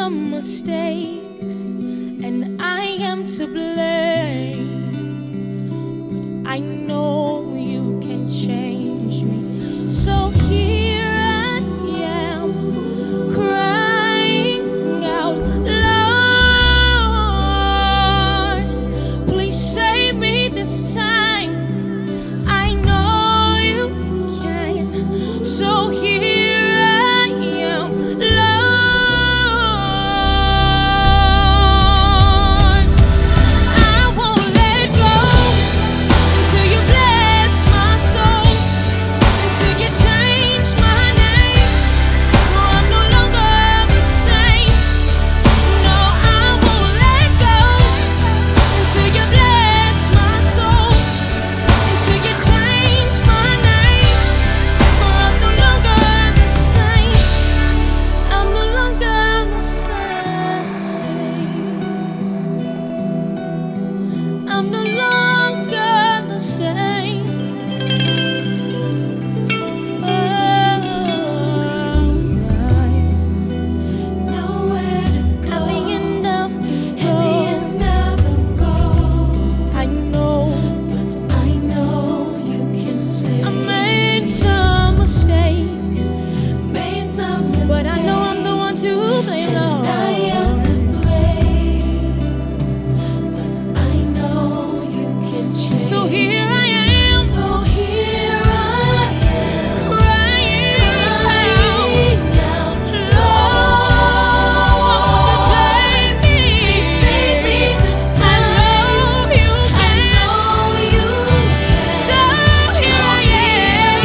some mistakes, and I am to blame. But I know you can change me. So here I am, crying out, Lord, please save me this time. I know you can. So here I am, Lord, I won't let go until you bless my soul, until you change my name. No, I'm no longer the same. No, I won't let go until you bless my soul, until you change my name. For I'm no longer the same. I'm no longer the same. I'm no longer the same. Nowhere to go. At the end of the road, I know, but I know you can save. I made some mistakes, but I know I'm the one to blame, Lord. I am to blame, but I know you can change. So here I am. So here I am, crying out, Lord, won't you save me? Save me this time. I know you can. So here I am,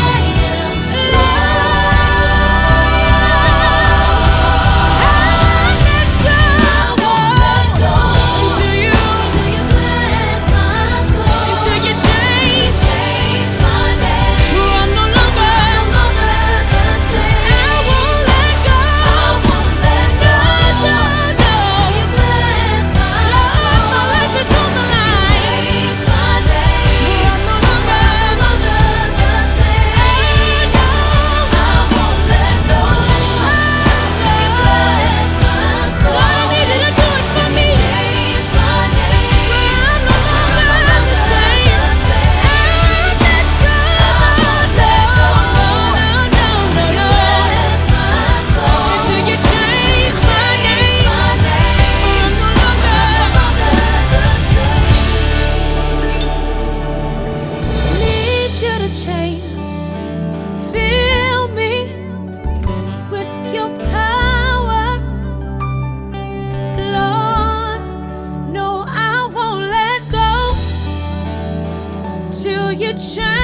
change. Fill me with your power, Lord. No, I won't let go till you change.